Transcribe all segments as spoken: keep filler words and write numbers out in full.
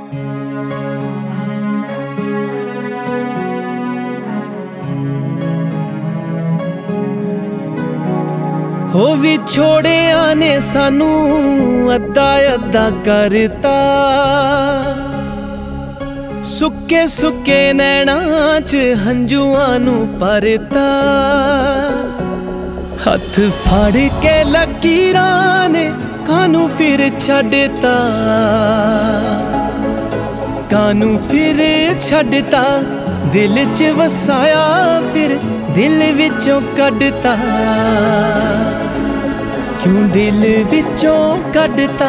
ਹੋ ਵਿਛੋੜਿਆਂ ਨੇ ਸਾਨੂੰ ਅੱਧਾ ਅੱਧਾ ਕਰਤਾ, ਸੁੱਕੇ ਸੁੱਕੇ ਨੈਣਾਂ 'ਚ ਹੰਝੂਆਂ ਨੂੰ ਭਰਤਾ। ਹੱਥ ਫੜ ਕੇ ਲਕੀਰਾਂ ਨੇ ਕਾਹਨੂੰ ਫਿਰ ਛੱਡਤਾ, ਕਾਹਨੂੰ ਫਿਰ ਛੱਡਤਾ। ਦਿਲ 'ਚ ਵਸਾਇਆ ਫਿਰ ਦਿਲ ਵਿੱਚੋਂ ਕੱਢਤਾ, ਕਿਉਂ ਦਿਲ ਵਿੱਚੋਂ ਕੱਢਤਾ।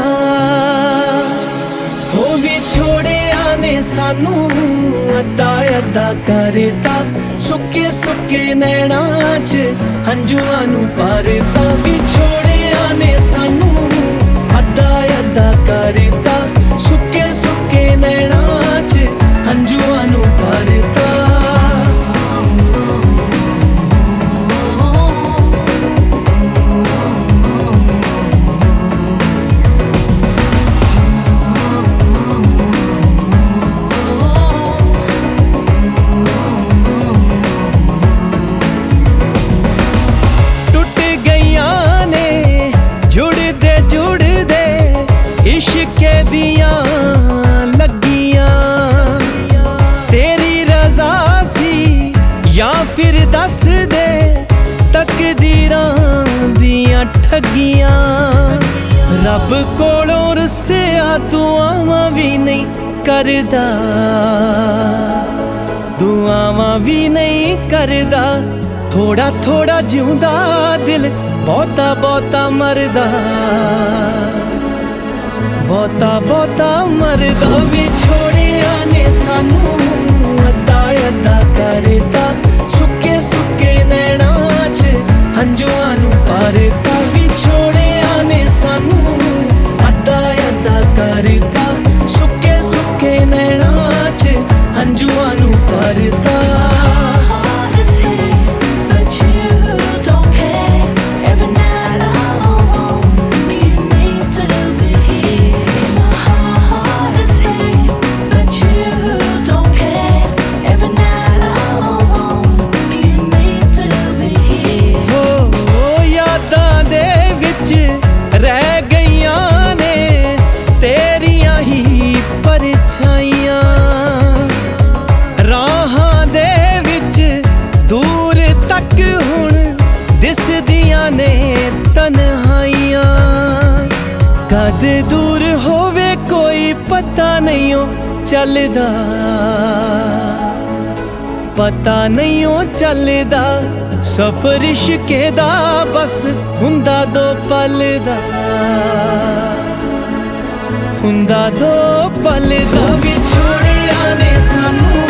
ਹੋ ਵਿਛੋੜਿਆਂ ਨੇ ਸਾਨੂੰ ਅੱਧਾ ਅੱਧਾ ਕਰਤਾ, ਸੁੱਕੇ ਸੁੱਕੇ ਨੈਣਾਂ 'ਚ ਹੰਝੂਆਂ ਨੂੰ ਭਰਤਾ। ਵਿਛੋੜਿਆਂ ਨੇ ਸਾਨੂੰ ਅੱਧਾ ਅੱਧਾ ਕਰਤਾ, ਸੁੱਕੇ ਸੁੱਕੇ ਨੈਣਾਂ 'ਚ ਹੰਝੂਆਂ ਨੂੰ ਭਰਤਾ। इश्क़ दियां लगियां तेरी रज़ा सी या फिर दस दे तकदीरां दियां ठगियां। रब कोलों रुस्सिया दुआवां भी नहीं करदा, दुआवां भी नहीं करदा। थोड़ा थोड़ा जिउंदा दिल बहुता बहुता मरदा, बहुता बहुता मरदा। विछोड़ियां ने सानू अद्धा अद्धा करता, सुक्के सुक्के नैणां 'च हंझूआं नू भरता। विछोड़ियां ने सानू अद्धा अद्धा करता, सुक्के सुक्के नैणां 'च हंझूआं नू भरता। रह गईयां ने तेरियां ही परछाइयां, राहां दे विच दूर तक हुण दिसदियां ने तन्हाइयां। कद दूर होवे कोई पता नहीं ओ चलदा, पता नहीं ओ चलदा। सफर इश्क़े दा बस हुंदा दो पल दा, हुंदा दो पल दा। विछोड़ियां ने सानू